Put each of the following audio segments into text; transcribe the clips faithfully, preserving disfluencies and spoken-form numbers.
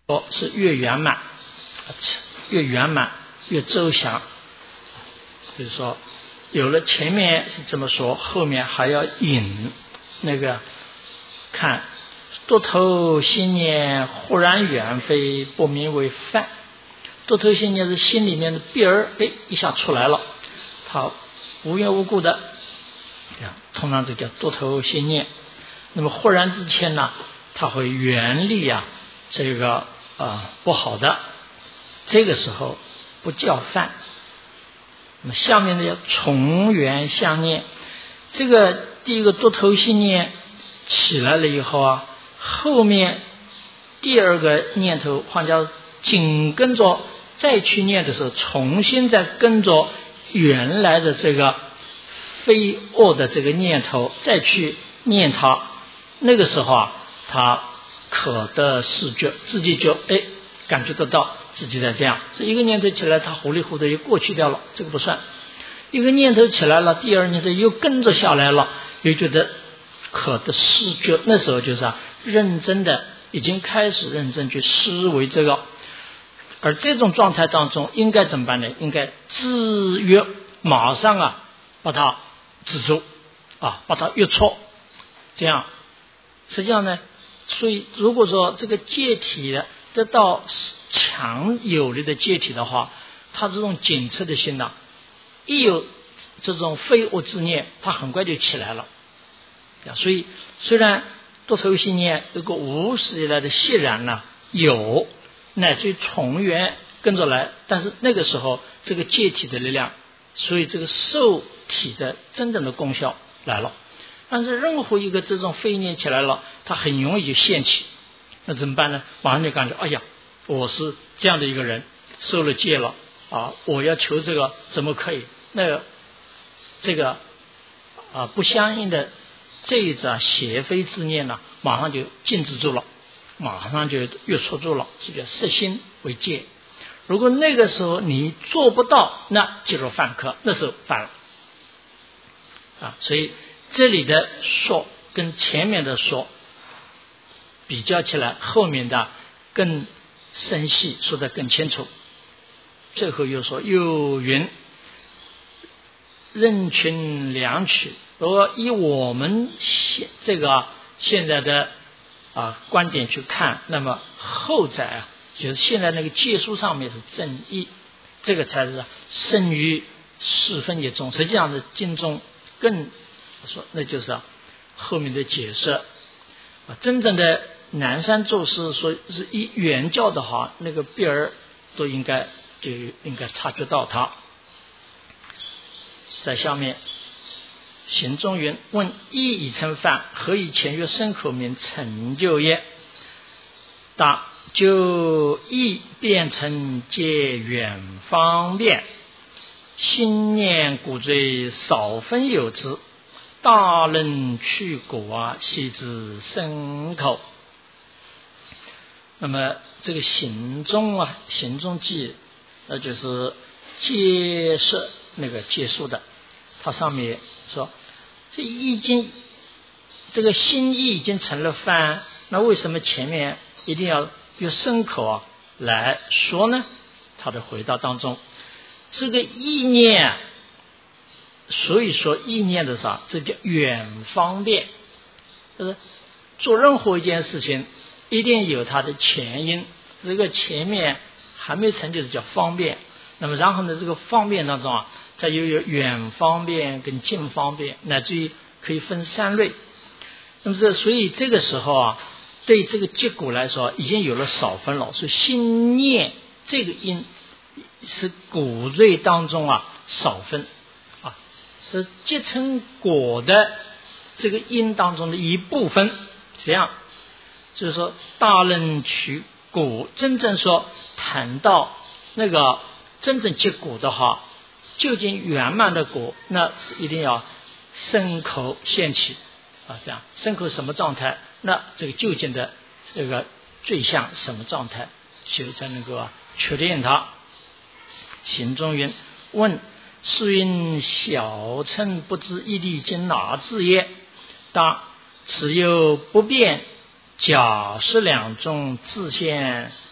说是越圆满，越圆满越周详。就是说，有了前面是这么说，后面还要引那个看多头心念忽然远飞，不名为泛。多头心念是心里面的鼻儿，哎，一下出来了，它无缘无故的，通常这叫多头心念。那么忽然之间呢，它会远离啊这个啊、呃、不好的，这个时候不叫泛。那么下面的要重缘相念，这个第一个多头心念起来了以后啊，后面第二个念头换叫紧跟着再去念的时候，重新再跟着原来的这个非恶的这个念头再去念它，那个时候啊，他可得视觉，自己就哎感觉得到自己在这样。这一个念头起来，他糊里糊涂又过去掉了，这个不算。一个念头起来了，第二念头又跟着下来了，又觉得可得视觉，那时候就是啊，认真的已经开始认真去思维这个。而这种状态当中应该怎么办呢？应该制约，马上啊把它止住啊，把它约错，这样实际上呢，所以如果说这个戒体的得到强有力的戒体的话，它这种紧测的心呐、啊，一有这种非恶之念，它很快就起来了。所以虽然多头心念这个无始以来的释然呢有，乃至于重缘跟着来，但是那个时候这个戒体的力量，所以这个受体的真正的功效来了。但是任何一个这种非念起来了，它很容易就现起，那怎么办呢？马上就感觉哎呀，我是这样的一个人，受了戒了啊，我要求这个怎么可以？那个这个啊不相应的这一则邪非之念呢，马上就禁止住了，马上就约束住了，是叫摄心为戒。如果那个时候你做不到，那进入犯科，那时候犯了啊。所以这里的说跟前面的说比较起来，后面的更深细，说得更清楚。最后又说又云任群量取，如果以我们现这个现在的啊观点去看，那么后载啊，就是现在那个戒书上面是正义，这个才是胜于四分一中。实际上是经中更说，那就是、啊、后面的解释啊。真正的南山咒师说是以原教的话，那个鼻儿都应该就应该察觉到它。在下面行中云问一已成犯，何以前曰身口名成就也？答就意变成皆远方便，心念古罪少分有之，大人去果啊，悉知身口。那么这个行中啊，行中记，那就是结识那个结束的，它上面说这已经这个心意已经成了犯，那为什么前面一定要用身口啊来说呢？他的回答当中，这个意念，所以说意念的啥，这叫远方便，就是做任何一件事情一定有它的前因，这个前面还没成就是叫方便，那么然后呢，这个方便当中啊，再又有远方便跟近方便，乃至于可以分三类。那么这所以这个时候啊，对这个结果来说已经有了少分了，所以心念这个因是果罪当中啊少分啊，是结成果的这个因当中的一部分。这样就是说大人取果，真正说谈到那个真正结果的话，究竟圆满的果，那是一定要身口现起啊，这样身口什么状态，那这个究竟的这个罪相什么状态，就才能够啊确定它。行中云问是因小乘不知一力经哪字也？答此又不变假释两种自现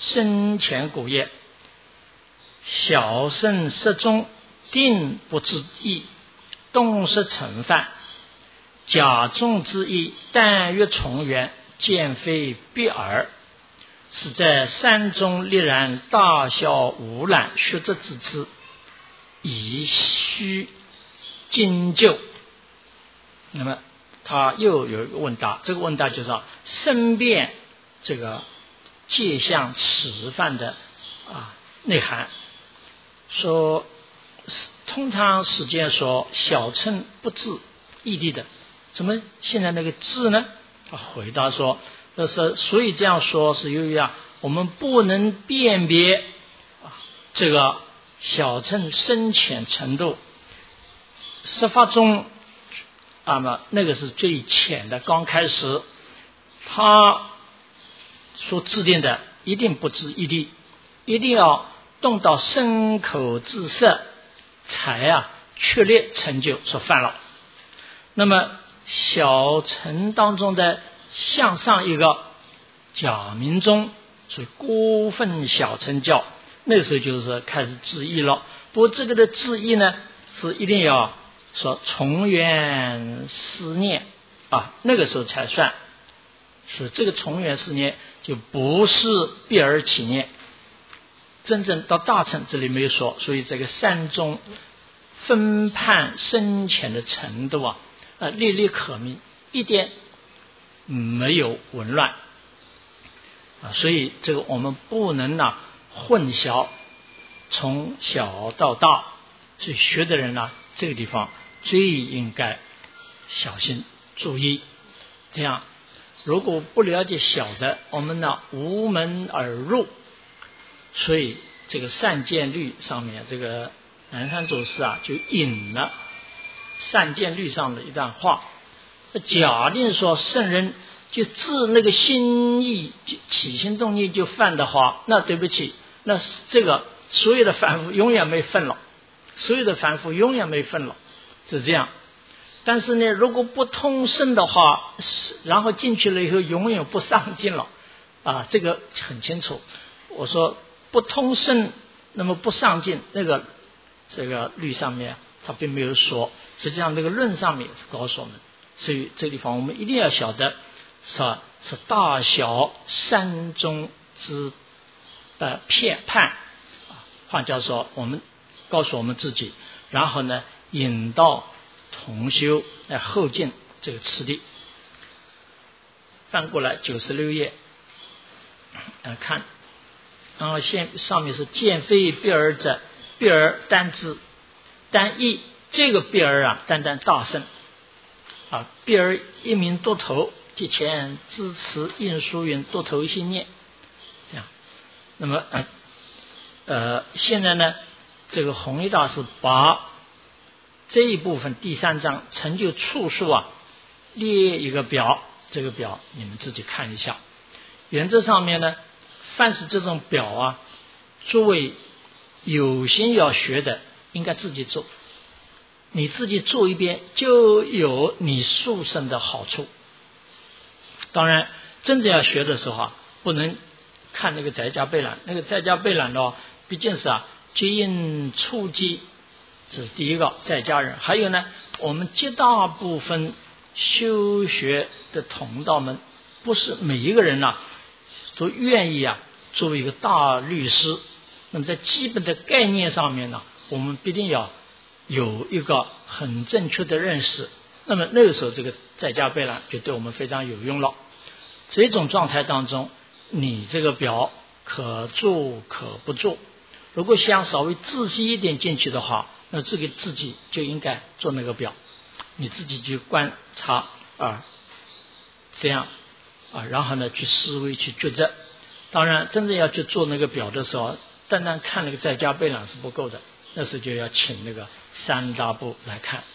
深浅古业，小圣失中，定不知意，动失成犯，假众之意，但欲从缘，见非必尔。是在山中立然大小无染学者之之，以须精究。那么他又有一个问答，这个问答就是说申辩这个戒相持犯的啊内涵。说通常时间说小乘不知义谛的，怎么现在那个知呢？他回答说，这是所以这样说是由于啊，我们不能辨别啊这个小乘深浅程度。十法中，那么那个是最浅的，刚开始他所制定的一定不知义谛，一定要动到身口智色才啊确立成就所犯了。那么小乘当中的向上一个假名中，所以过分小乘教，那个时候就是开始质疑了。不过这个的质疑呢，是一定要说从缘思念啊，那个时候才算。是这个从缘思念就不是必而起念，真正到大乘这里没有说，所以这个善中分判深浅的程度啊，呃，历历可明，一点没有紊乱啊，所以这个我们不能呢、啊、混淆从小到大，所以学的人呢、啊，这个地方最应该小心注意。这样，如果不了解小的，我们呢无门而入。所以这个善见律上面，这个南山祖师啊就引了善见律上的一段话，假定说圣人就自那个心意起心动念就犯的话，那对不起，那这个所有的凡夫永远没份了，所有的凡夫永远没份了，是这样。但是呢，如果不通圣的话，然后进去了以后永远不上进了啊，这个很清楚。我说不通圣，那么不上进，那个这个律上面他并没有说，实际上这个论上面是告诉我们。所以这个地方我们一定要晓得，是是大小三中之呃片判啊，换句话说，我们告诉我们自己，然后呢引到同修来后进这个次第。翻过来九十六页，呃看，然后现上面是见非必尔者，必尔单知单义，这个必尔啊，单单大圣啊，必尔一名多头，即前支持印书云多头心念，这样。那么呃呃，现在呢，这个弘一大师把这一部分第三章成就处数啊列一个表，这个表你们自己看一下。原则上面呢，凡是这种表啊，作为有心要学的，应该自己做。你自己做一遍，就有你速生的好处。当然，真正要学的时候啊，不能看那个在家备览，那个在家备览的话，毕竟是啊，接应初级，这是第一个在家人。还有呢，我们绝大部分修学的同道们，不是每一个人呐、啊、都愿意啊作为一个大律师。那么在基本的概念上面呢，我们必定要有一个很正确的认识。那么那个时候，这个在家备览就对我们非常有用了。这种状态当中，你这个表可做可不做。如果想稍微仔细一点进去的话，那这个自己就应该做那个表，你自己去观察啊，这样啊，然后呢去思维去抉择。当然，真正要去做那个表的时候，单单看那个在家备览是不够的，那时候就要请那个三大部来看。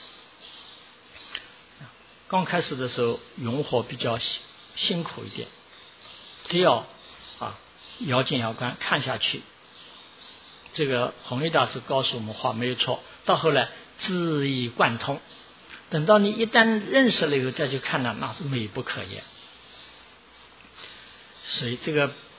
刚开始的时候，用火比较辛苦一点，只要啊咬紧牙关看下去。这个弘一大师告诉我们话没有错，到后来自意贯通，等到你一旦认识了以后再去看呢，那是美不可言。所以这个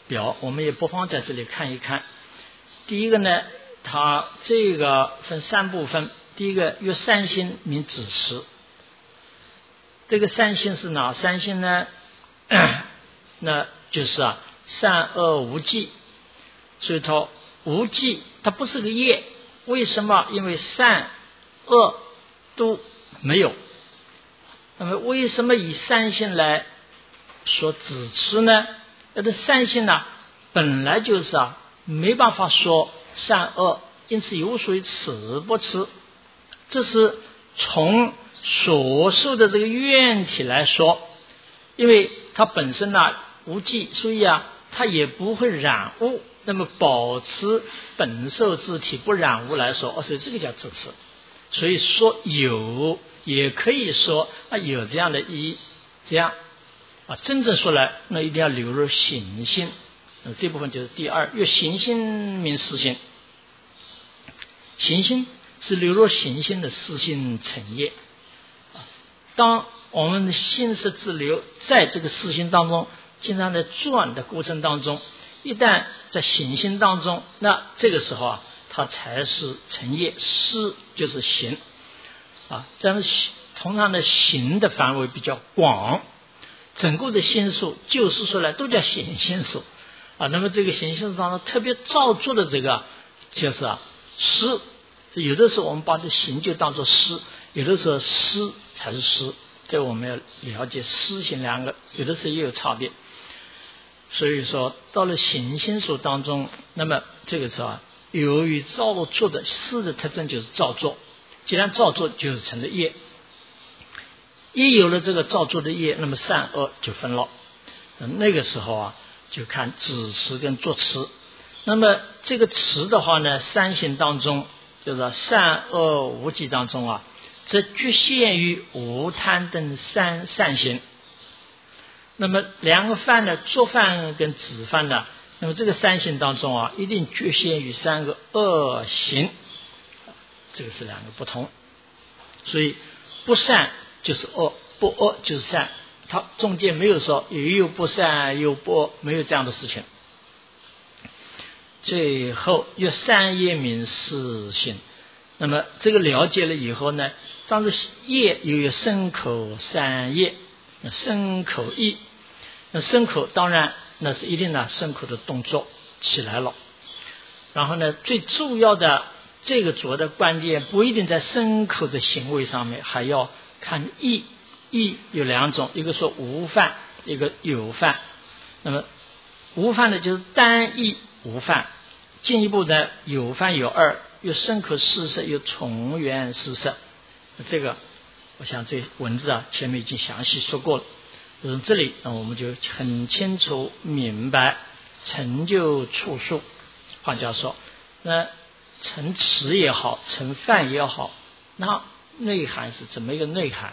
表，我们也不妨在这里看一看。第一个呢，它这个分三部分。第一个约三心名子时，这个三心是哪三心呢？那就是啊善恶无记。所以说无记它不是个业，为什么？因为善恶都没有。那么为什么以三心来说子持呢？那这三心呢、啊、本来就是啊没办法说善恶，因此有属于此不持。这是从所受的这个愿体来说，因为它本身呢、啊、无记，所以啊它也不会染污，那么保持本受之体不染污来说，哦，所以这个叫自持。所以说有也可以说啊有这样的意义，这样啊真正说来，那一定要流入行心。那这部分就是第二，越行心名思心。行心是流入行心的思心成业。当我们的心识之流在这个思心当中经常在转的过程当中，一旦在行心当中，那这个时候啊它才是成业。思就是行啊，这样通常的行的范围比较广，整个的心数就是说来都叫行心数啊。那么这个行心数当中特别造作的这个就是啊思，有的时候我们把这行就当作思，有的时候思才是思，这我们要了解思行两个有的时候也有差别。所以说到了行心数当中，那么这个时候啊由于造作的思的特征就是造作，既然造作就是成了业，一有了这个造作的业，那么善恶就分了。那个时候啊就看子持跟作持。那么这个持的话呢，三行当中就是善恶无记当中啊，则局限于无贪等三善行。那么两个犯呢，作犯跟子犯呢，那么这个三行当中啊，一定局限于三个恶行，这个是两个不同。所以不善就是恶，不恶就是善，它中间没有说也有不善有不恶，没有这样的事情。最后有善业名思心。那么这个了解了以后呢，当时业又有身口三业，身口意，那身口当然那是一定的身口的动作起来了。然后呢，最主要的这个主要的关键不一定在身口的行为上面，还要看意。意有两种，一个说无犯，一个有犯。那么无犯的就是单意无犯，进一步的有犯有二，有身口四摄，有从缘四摄。这个我想这文字啊前面已经详细说过了。从这里那我们就很清楚明白成就处数。换句话说，那成持也好，成犯也好，那内涵是怎么一个内涵？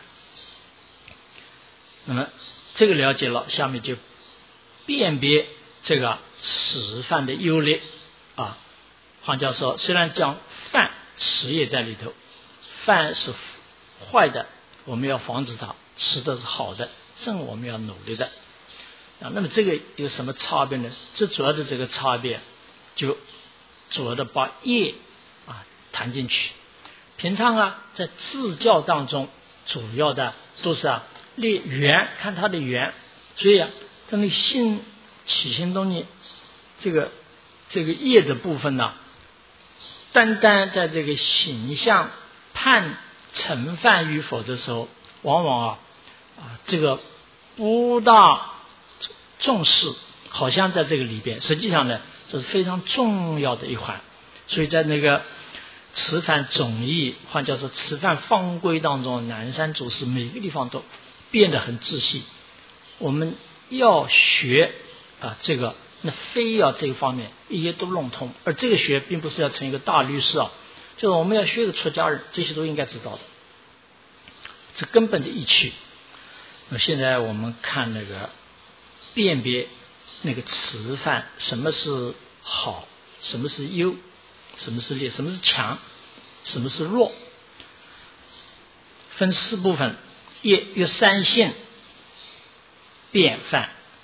那么这个了解了，下面就辨别这个持犯的优劣啊。换句话说，虽然讲犯持也在里头，犯是坏的，我们要防止它；持的是好的，正我们要努力的啊。那么这个有什么差别呢？最主要的这个差别就主要的把业啊谈进去。平常啊在自教当中主要的都是啊列缘，看他的缘。所以啊在那心起心动念这个这个业的部分呢、啊，单单在这个形象判成犯与否的时候，往往啊啊这个不大重视，好像在这个里边，实际上呢这是非常重要的一环。所以在那个持犯总义，换叫做持犯方规当中，南山祖师每个地方都变得很仔细。我们要学啊这个，那非要这一方面一些都弄通。而这个学并不是要成一个大律师啊，就是我们要学一个出家人，这些都应该知道的，这根本的意趣。那现在我们看那个辨别那个持犯，什么是好，什么是优，什么是劣，什么是强，什么是弱，分四部分。业有三性辨犯，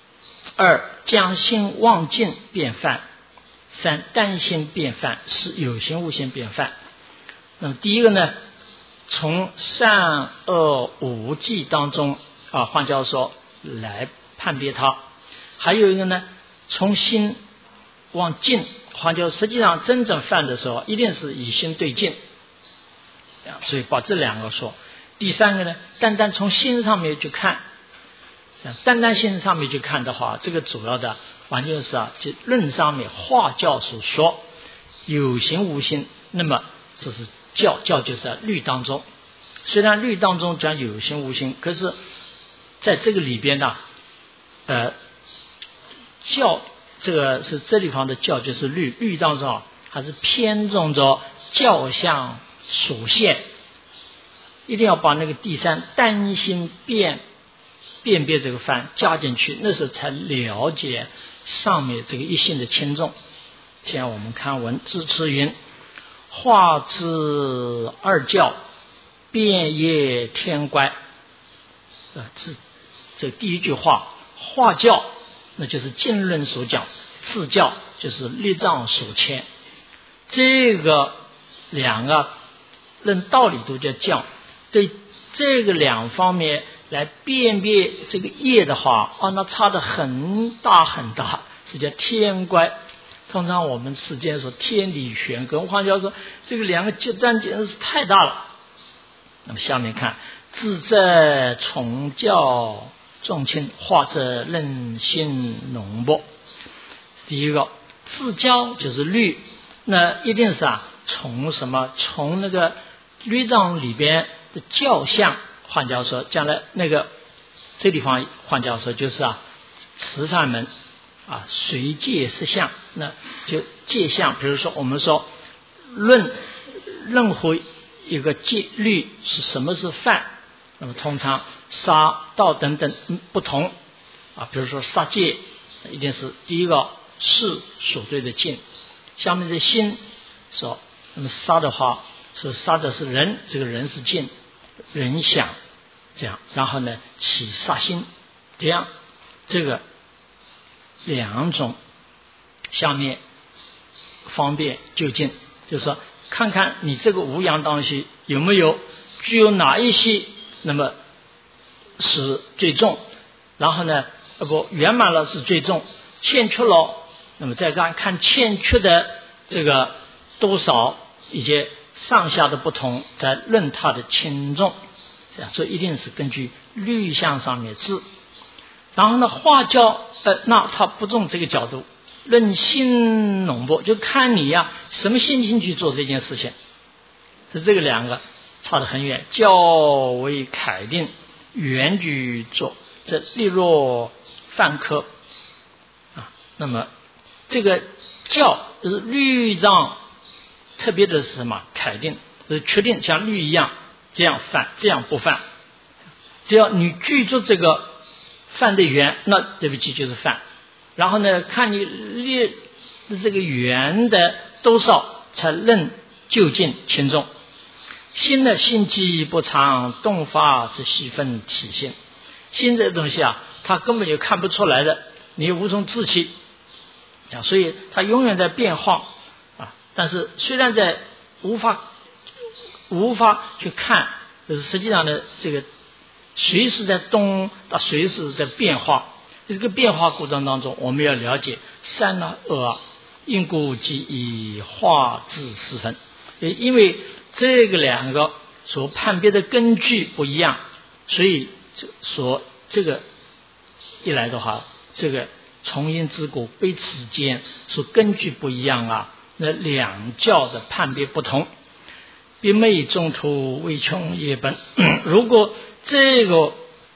二将心忘尽变犯，三担心变犯，四有形无形变犯。那么第一个呢，从善恶无记当中啊，换句话说来判别它。还有一个呢，从心往尽，换句话说实际上真正犯的时候一定是以心对尽，所以把这两个说。第三个呢，单单从心上面去看，单单心上面去看的话，这个主要的完全是啊，就论上面化教所说有形无形，那么这是教，教就是在律当中。虽然律当中讲有形无形，可是在这个里边呢，呃，教这个是这地方的教就是律，律当中啊还是偏重着教相属现，一定要把那个第三担心辨辨别这个犯加进去，那时候才了解上面这个一性的轻重。像我们看文字词云，化之二教，变业天乖。呃，这这第一句话，化教那就是经论所讲，自教就是律藏所牵。这个两个论道理都叫教，对这个两方面来辨别这个业的话，啊，那差得很大很大，是叫天乖。通常我们世间说天理悬隔，换句话说，这个两个阶段简直是太大了。那么下面看，自在从教重轻，化者任心浓薄。第一个自教就是律，那一定是啊，从什么？从那个律藏里边的教相。换句话说，将来那个这地方换句话说就是啊，持犯门啊，随戒实相，那就戒相。比如说我们说论任何一个戒律是什么是犯，那么通常杀盗等等不同啊。比如说杀戒一定是第一个是所对的禁，下面的心说，那么杀的话说杀的是人，这个人是禁，人想这样，然后呢起杀心，这样这个两种下面方便就近，就是说看看你这个无阳东西有没有具有哪一些，那么是最重，然后呢如果圆满了是最重，欠缺了，那么再看看欠缺的这个多少以及上下的不同，再论它的轻重，这样这一定是根据律相上面治。然后呢化教呃，那他不从这个角度，论心浓薄，就看你呀、啊、什么心情去做这件事情，是这个两个差得很远。教为楷定，远举作，这例若犯科啊。那么这个教就是律藏特别的是什么？楷定，就是确定像律一样，这样犯，这样不犯。只要你具足这个犯的缘，那对不起就是犯。然后呢，看你列这个缘的多少，才论究竟轻重。心的心机不常，动发之细分体现。心这个东西啊，它根本就看不出来的，你无从自弃啊，所以它永远在变化啊。但是虽然在无法无法去看，可是实际上呢，这个随时在动，它随时在变化。这个变化过程当中，我们要了解善啊恶啊，因果即以化至四分。因为这个两个所判别的根据不一样，所以说这个一来的话，这个从因之果彼此间所根据不一样啊，那两教的判别不同。并昧中途为穷业本，如果这个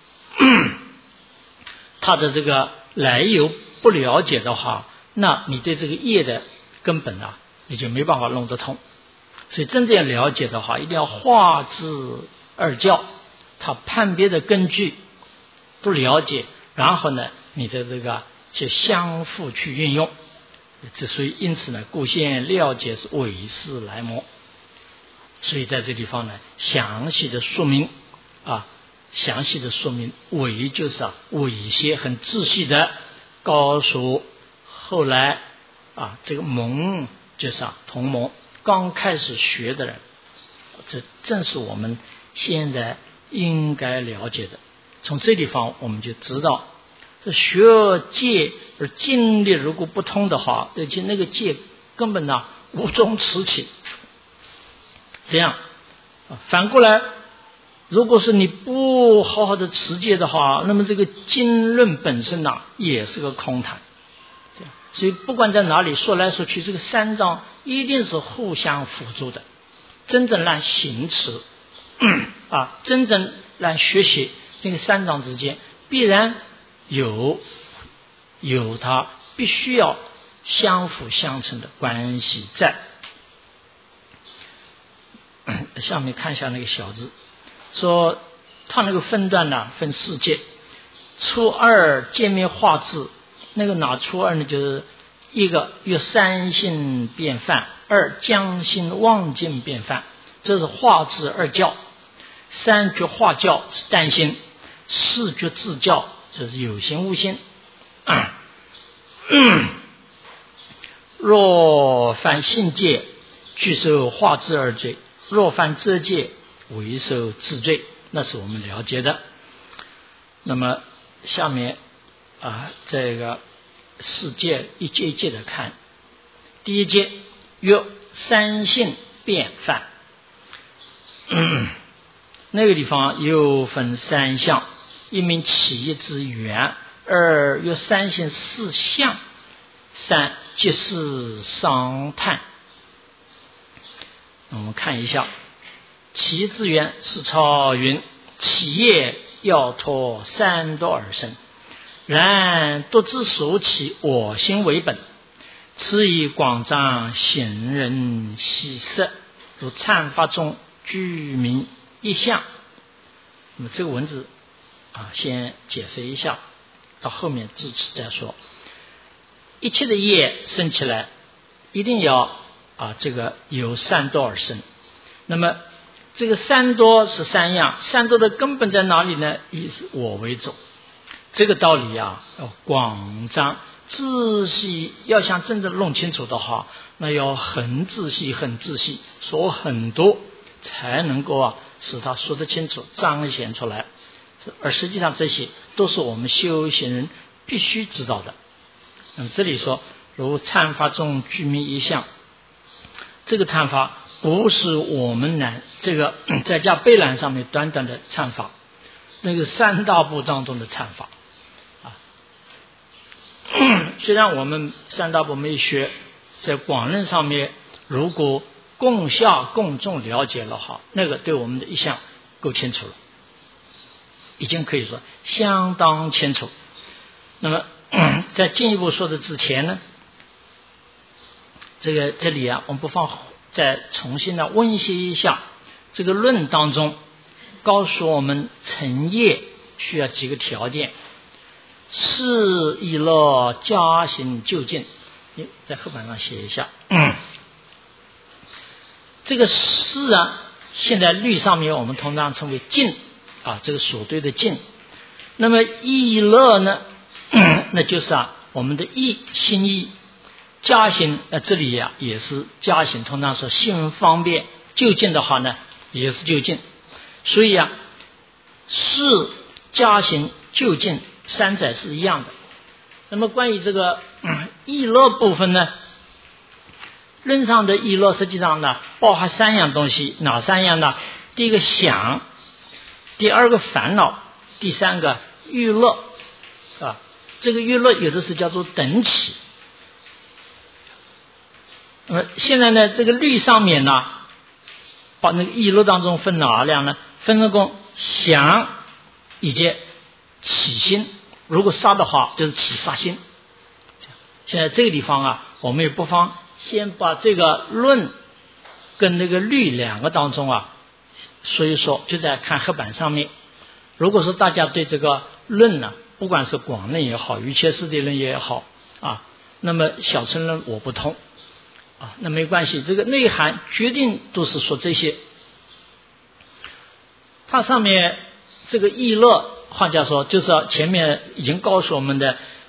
他的这个来由不了解的话，那你对这个业的根本啊，你就没办法弄得通。所以真正了解的话，一定要化之二教，他判别的根据都了解，然后呢，你的这个就相互去运用。这所以因此呢，故现了解是伪事来磨。所以在这地方呢，详细的说明啊，详细的说明伪就是啊，伪些很仔细的告诉后来啊这个蒙就是啊同蒙刚开始学的人，这正是我们现在应该了解的。从这地方我们就知道，这学戒而经历如果不通的话，而且那个戒根本呢无从持起。这样反过来，如果是你不好好的持戒的话，那么这个经论本身呢也是个空谈。所以不管在哪里说来说去，这个三藏一定是互相辅助的。真正来行持啊，真正来学习，这个三藏之间必然有有它必须要相辅相成的关系在。下面看一下那个小字，说他那个分段呢分四界，初二见面化智，那个哪初二呢？就是一个有三性变犯，二将心妄境变犯，这是化智二教。三觉化教是单心，四觉自教就是有心无心。若犯性戒，具受化智二罪；若犯遮戒，为受自罪。那是我们了解的。那么下面啊，这个四戒一戒一戒的看。第一戒曰三性变犯，那个地方又分三项：一名起义之源，二曰三性四相，三即是商叹。我们看一下，起义之源是超云：起业要脱三毒而生，然独之所起，我心为本，此以广彰行人喜色，如忏法中居民一项。那么这个文字啊，先解释一下，到后面自持再说。一切的业生起来，一定要啊这个由三多而生。那么这个三多是三样，三多的根本在哪里呢？以我为主。这个道理啊，要广彰仔细，要想真正弄清楚的话，那要很仔细很仔细说很多，才能够啊使他说得清楚彰显出来。而实际上这些都是我们修行人必须知道的。那么这里说如忏法中居民一项，这个忏法不是我们南这个在家备览上面短短的忏法，那个三大部当中的忏法啊。虽然我们三大部没学，在广论上面如果共下共众了解了哈，那个对我们的一项够清楚了，已经可以说相当清楚。那么在进一步说的之前呢，这个这里啊，我们不妨再重新的温习一下这个论当中告诉我们成业需要几个条件：是以乐加行就近。你在黑板上写一下。嗯、这个是啊，现在律上面我们通常称为净啊，这个所对的净。那么意乐呢，那就是啊我们的意心意。加行呃这里呀、啊、也是加行，通常说心方便，就近的话呢也是就近。所以啊是加行就近三者是一样的。那么关于这个嗯意乐部分呢，论上的意乐实际上呢包含三样东西，哪三样呢？第一个想，第二个烦恼，第三个欲乐啊。这个欲乐有的是叫做等起。那么现在呢，这个律上面呢，把那个意乐当中分哪两呢？分成共想以及起心。如果杀的话，就是起杀心。现在这个地方啊，我们也不妨先把这个论跟那个律两个当中啊，所以说就在看黑板上面。如果说大家对这个论呢，不管是广论也好，瑜伽师地论也好啊，那么小乘论我不通。啊，那没关系，这个内涵决定都是说这些。它上面这个意乐，换句话说，就是前面已经告诉我们的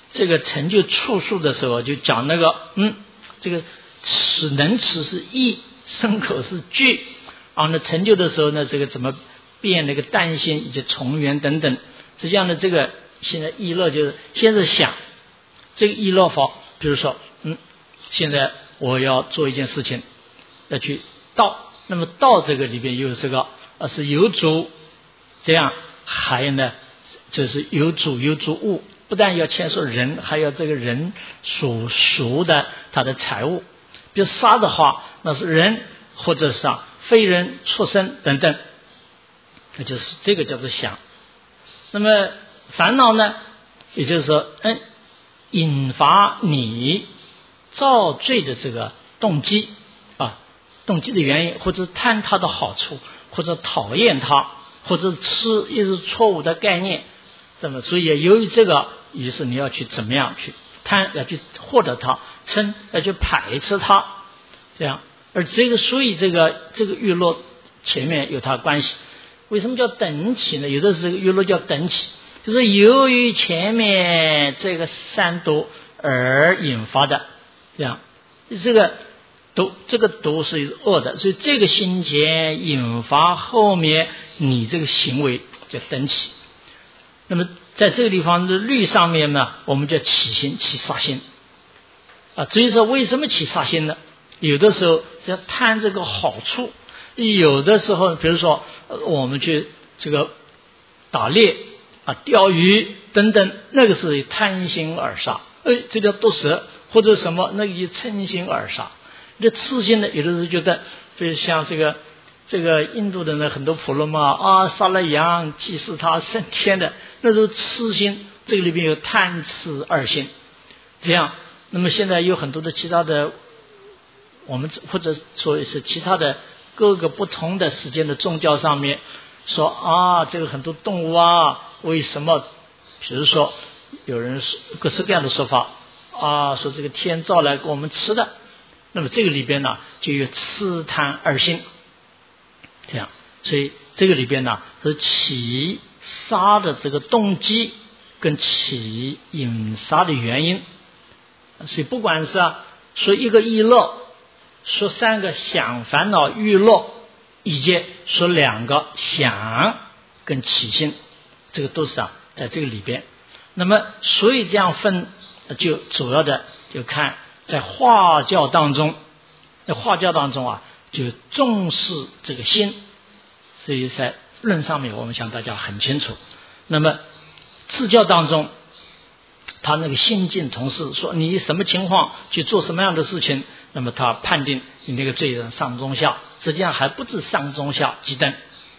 这个成就处数的时候，就讲那个嗯，这个齿能齿是意，身口是句啊。那成就的时候呢，这个怎么变那个单心以及重圆等等。实际上呢，这个现在意乐就是先是想这个意乐法，比如说嗯，现在我要做一件事情，要去道，那么道这个里边有这个呃是有主，这样还有呢就是有主有主物，不但要牵涉人，还要这个人所属的他的财物。比如杀的话，那是人或者是啊非人畜生等等，那就是这个叫做想。那么烦恼呢，也就是说嗯，引发你造罪的这个动机啊，动机的原因，或者贪他的好处，或者讨厌他，或者吃一是错误的概念。那么所以由于这个，于是你要去怎么样去贪，要去获得它；嗔要去排斥它，这样。而这个所以这个这个欲乐前面有它关系。为什么叫等起呢？有的这个欲乐叫等起，就是由于前面这个三毒而引发的，这样。这个毒这个毒是恶的，所以这个心结引发后面你这个行为叫等起。那么在这个地方的律上面呢，我们叫起心，起杀心啊。至于说为什么起杀心呢？有的时候要贪这个好处，有的时候比如说我们去这个打猎啊、钓鱼等等，那个是贪心而杀，哎，这叫毒蛇或者什么，那个以嗔心而杀。这痴心呢，有的时候觉得，比如像这个。这个印度的呢，很多婆罗嘛啊，杀了羊祭祀他升天的，那时候痴心，这个里边有贪痴二心，这样。那么现在有很多的其他的，我们或者说是其他的各个不同的时间的宗教上面说啊，这个很多动物啊，为什么？比如说有人各式各样的说法啊，说这个天造来给我们吃的，那么这个里边呢就有痴贪二心。这样，所以这个里边呢是起杀的这个动机跟起引杀的原因。所以不管是啊说一个意乐，说三个想烦恼欲乐，以及说两个想跟起心，这个都是啊在这个里边。那么所以这样分，就主要的就看在化教当中，在化教当中啊。就重视这个心，所以在论上面我们想大家很清楚。那么自教当中，他那个心境同事说你什么情况去做什么样的事情，那么他判定你那个罪人上中下，实际上还不止上中下几等。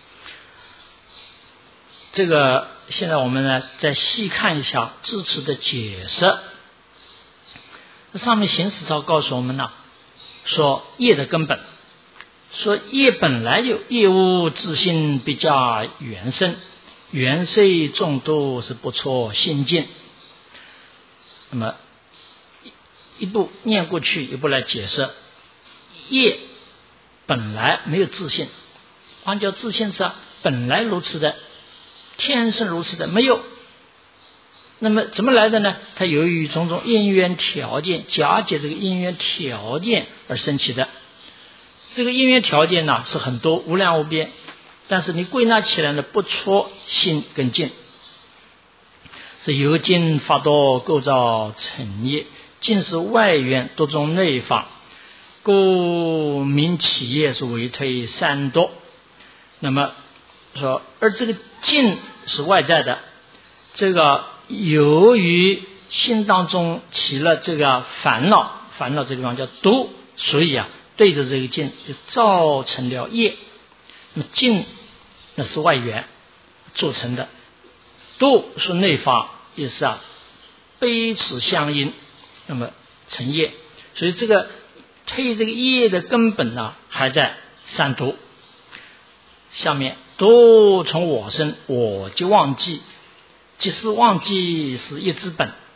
这个现在我们呢再细看一下支持的解释。上面行使照告诉我们呢，说业的根本。说业本来就业务自性比较原生，元岁众多是不错心境。那么一步念过去，一步来解释。业本来没有自性，换叫自性是本来如此的，天生如此的，没有。那么怎么来的呢？它由于种种因缘条件，假借这个因缘条件而生起的。这个因缘条件呢是很多无量无边，但是你归纳起来呢不错心跟境，是由境发多构造成业，境是外缘多种内法，故名起业是为推三多。那么说，而这个境是外在的，这个由于心当中起了这个烦恼，烦恼这个地方叫毒，所以啊对着这个境就造成了业。那么境那是外缘做成的，度是内法，也是啊悲此相应，那么成业。所以这个推这个业的根本呢还在三毒。下面都从我生，我就忘记，即是忘记是一之本。